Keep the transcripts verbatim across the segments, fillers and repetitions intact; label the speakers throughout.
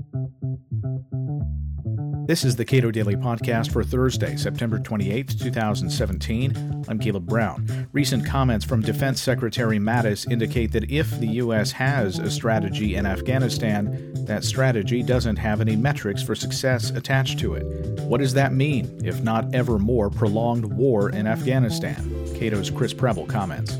Speaker 1: This is the Cato Daily Podcast for Thursday, September twenty-eighth, twenty seventeen. I'm Caleb Brown. Recent comments from Defense Secretary Mattis indicate that if the U S has a strategy in Afghanistan, that strategy doesn't have any metrics for success attached to it. What does that mean, if not ever more prolonged war in Afghanistan? Cato's Chris Preble comments.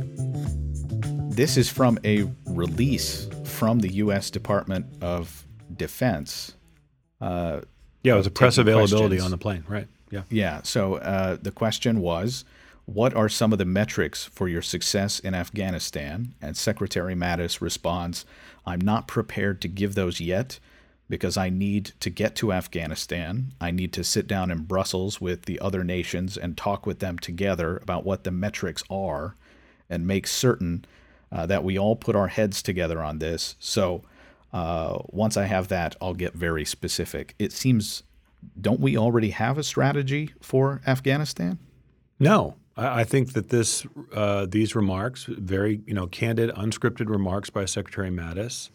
Speaker 1: This is from a release from the U S Department of Defense. Uh,
Speaker 2: yeah, it was a press availability
Speaker 1: questions.
Speaker 2: on the plane, right? Yeah.
Speaker 1: Yeah, so uh, the question was, what are some of the metrics for your success in Afghanistan? And Secretary Mattis responds, I'm not prepared to give those yet because I need to get to Afghanistan. I need to sit down in Brussels with the other nations and talk with them together about what the metrics are and make certain uh, that we all put our heads together on this. So uh, once I have that, I'll get very specific. It seems, don't we already have a strategy for Afghanistan?
Speaker 2: No. I think that this, uh, these remarks, very you know, candid, unscripted remarks by Secretary Mattis,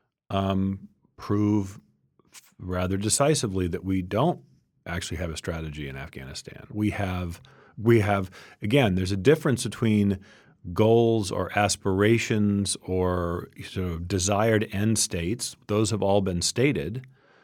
Speaker 2: um, prove rather decisively that we don't actually have a strategy in Afghanistan. We have, we have again, there's a difference between goals or aspirations or sort of desired end states. Those have all been stated,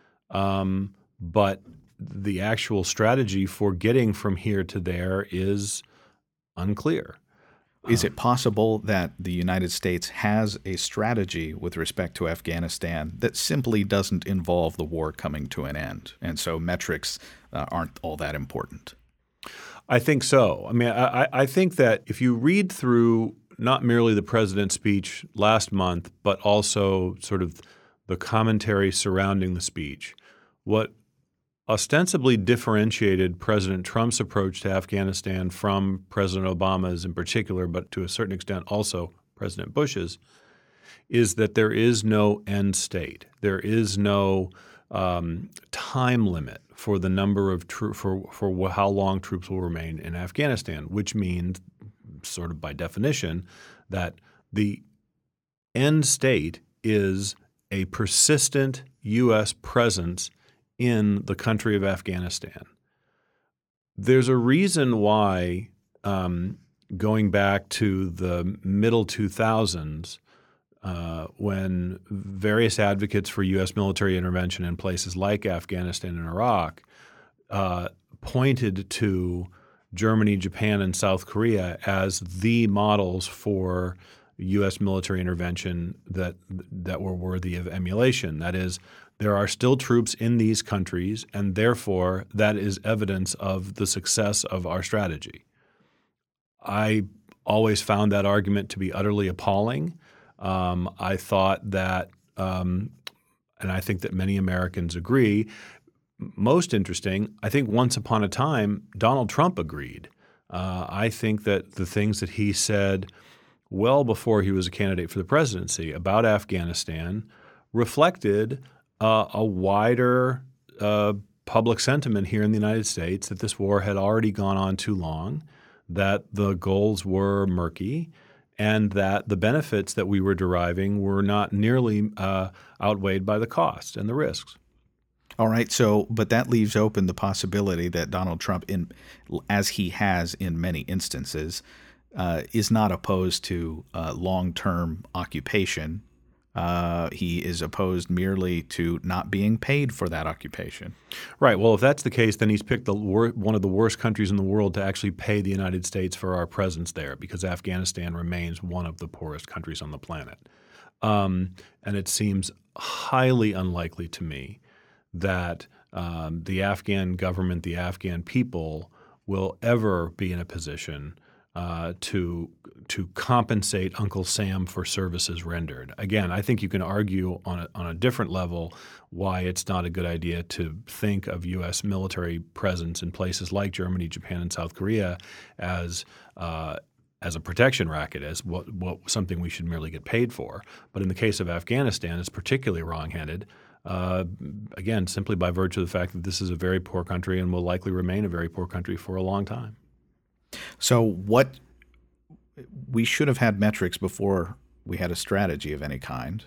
Speaker 2: um, but the actual strategy for getting from here to there is unclear.
Speaker 1: Is it possible that the United States has a strategy with respect to Afghanistan that simply doesn't involve the war coming to an end, and so metrics uh, aren't all that important?
Speaker 2: I think so. I mean, I, I think that if you read through not merely the president's speech last month, but also sort of the commentary surrounding the speech, what ostensibly differentiated President Trump's approach to Afghanistan from President Obama's in particular, but to a certain extent also President Bush's, is that there is no end state. There is no um, time limit for the number of tro- for for how long troops will remain in Afghanistan, which means, sort of by definition, that the end state is a persistent U S presence in the country of Afghanistan. There's a reason why, um, going back to the middle two thousands, uh, when various advocates for U S military intervention in places like Afghanistan and Iraq uh, pointed to Germany, Japan, and South Korea as the models for U S military intervention that that were worthy of emulation. That is, there are still troops in these countries, and therefore that is evidence of the success of our strategy. I always found that argument to be utterly appalling. Um, I thought that, um, and I think that many Americans agree, most interesting, I think once upon a time, Donald Trump agreed. Uh, I think that the things that he said well before he was a candidate for the presidency about Afghanistan reflected uh, a wider uh, public sentiment here in the United States that this war had already gone on too long, that the goals were murky, and that the benefits that we were deriving were not nearly uh, outweighed by the costs and the risks.
Speaker 1: All right. So, but that leaves open the possibility that Donald Trump, in as he has in many instances, uh, is not opposed to uh, long-term occupation. Uh, he is opposed merely to not being paid for that occupation.
Speaker 2: Right. Well, if that's the case, then he's picked the wor- one of the worst countries in the world to actually pay the United States for our presence there, because Afghanistan remains one of the poorest countries on the planet. Um, and it seems highly unlikely to me that um, the Afghan government, the Afghan people will ever be in a position uh, to to compensate Uncle Sam for services rendered. Again, I think you can argue on a, on a different level why it's not a good idea to think of U S military presence in places like Germany, Japan, and South Korea as uh, as a protection racket, as what, what something we should merely get paid for. But in the case of Afghanistan, it's particularly wrong-headed. Uh, again, simply by virtue of the fact that this is a very poor country and will likely remain a very poor country for a long time.
Speaker 1: So what we should have had metrics before we had a strategy of any kind.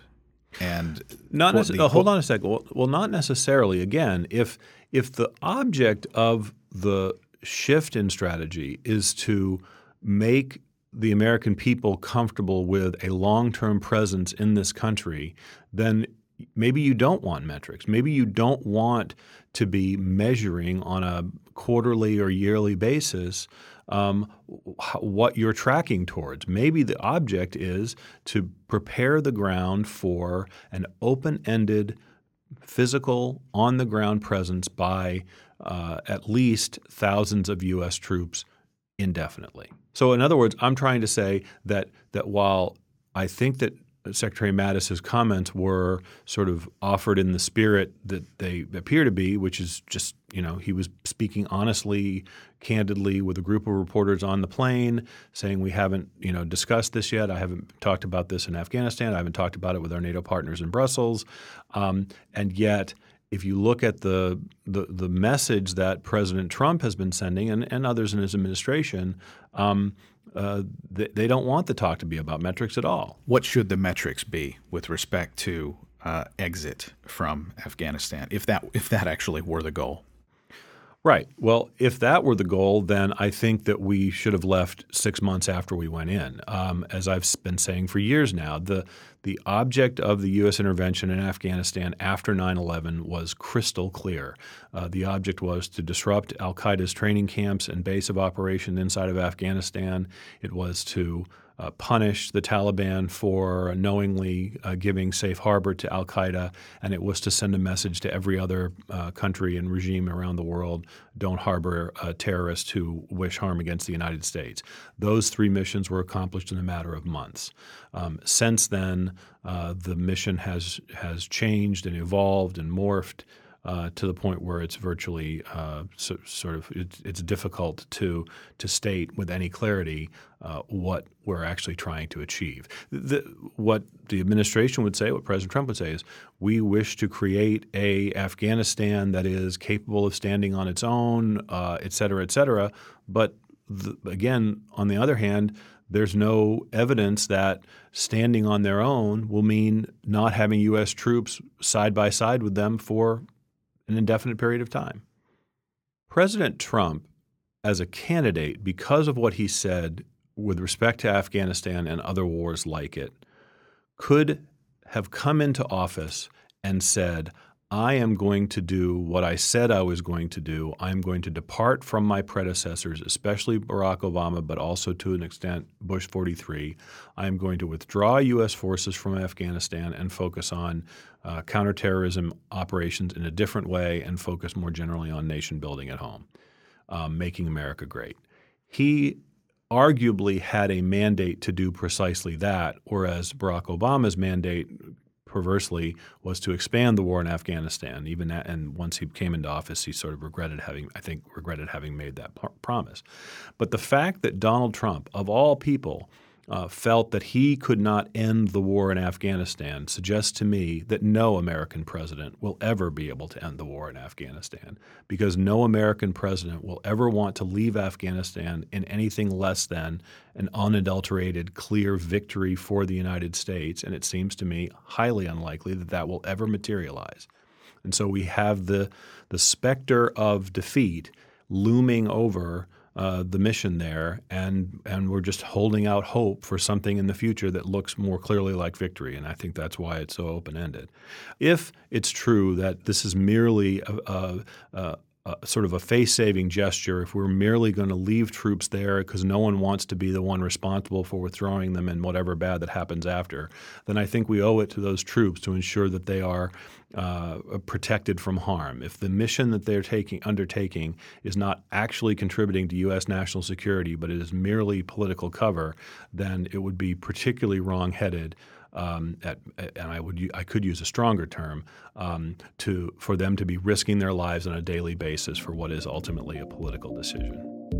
Speaker 1: And
Speaker 2: not
Speaker 1: quote,
Speaker 2: nece-
Speaker 1: the,
Speaker 2: uh, hold on a second. Well, well, not necessarily. Again, if if the object of the shift in strategy is to make the American people comfortable with a long-term presence in this country, then maybe you don't want metrics. Maybe you don't want to be measuring on a quarterly or yearly basis um, what you're tracking towards. Maybe the object is to prepare the ground for an open-ended, physical, on-the-ground presence by uh, at least thousands of U S troops indefinitely. So in other words, I'm trying to say that that while I think that Secretary Mattis's comments were sort of offered in the spirit that they appear to be, which is just, you know, he was speaking honestly, candidly with a group of reporters on the plane saying we haven't, you know, discussed this yet. I haven't talked about this in Afghanistan. I haven't talked about it with our NATO partners in Brussels. Um, and yet if you look at the, the the message that President Trump has been sending and, and others in his administration, um, uh, they, they don't want the talk to be about metrics at all.
Speaker 1: What should the metrics be with respect to uh, exit from Afghanistan, if that if that actually were the goal?
Speaker 2: Right. Well, if that were the goal, then I think that we should have left six months after we went in. Um, as I've been saying for years now, the the object of the U S intervention in Afghanistan after nine eleven was crystal clear. Uh, the object was to disrupt al-Qaeda's training camps and base of operation inside of Afghanistan. It was to Uh, punish the Taliban for knowingly uh, giving safe harbor to al-Qaeda, and it was to send a message to every other uh, country and regime around the world, don't harbor uh, terrorists who wish harm against the United States. Those three missions were accomplished in a matter of months. Um, since then, uh, the mission has has changed and evolved and morphed Uh, to the point where it's virtually uh, so, sort of it's, it's difficult to to state with any clarity uh, what we're actually trying to achieve. The, what the administration would say, what President Trump would say is, we wish to create a Afghanistan that is capable of standing on its own, uh, et cetera, et cetera. But the, again, on the other hand, there's no evidence that standing on their own will mean not having U S troops side by side with them for an indefinite period of time. President Trump, as a candidate, because of what he said with respect to Afghanistan and other wars like it, could have come into office and said, I am going to do what I said I was going to do. I'm going to depart from my predecessors, especially Barack Obama, but also to an extent Bush forty-three. I'm going to withdraw U S forces from Afghanistan and focus on uh, counterterrorism operations in a different way and focus more generally on nation building at home, um, making America great. He arguably had a mandate to do precisely that, whereas Barack Obama's mandate perversely was to expand the war in Afghanistan. Even at, and once he came into office, he sort of regretted having, I think, regretted having made that p- promise. But the fact that Donald Trump, of all people, uh, felt that he could not end the war in Afghanistan suggests to me that no American president will ever be able to end the war in Afghanistan, because no American president will ever want to leave Afghanistan in anything less than an unadulterated, clear victory for the United States. And it seems to me highly unlikely that that will ever materialize. And so we have the, the specter of defeat looming over Uh, the mission there, and and we're just holding out hope for something in the future that looks more clearly like victory, and I think that's why it's so open-ended. If it's true that this is merely a, a, a, a sort of a face-saving gesture, if we're merely going to leave troops there because no one wants to be the one responsible for withdrawing them and whatever bad that happens after, then I think we owe it to those troops to ensure that they are Uh, protected from harm. If the mission that they're taking, undertaking is not actually contributing to U S national security, but it is merely political cover, then it would be particularly wrong-headed, um, at, and I would I could use a stronger term, um, to for them to be risking their lives on a daily basis for what is ultimately a political decision.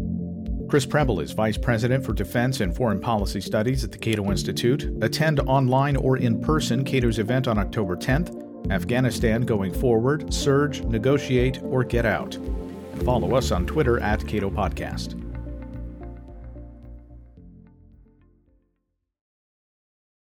Speaker 1: Chris Preble is Vice President for Defense and Foreign Policy Studies at the Cato Institute. Attend online or in person Cato's event on October tenth. Afghanistan Going Forward, Surge, Negotiate, or Get Out. And follow us on Twitter at Cato Podcast.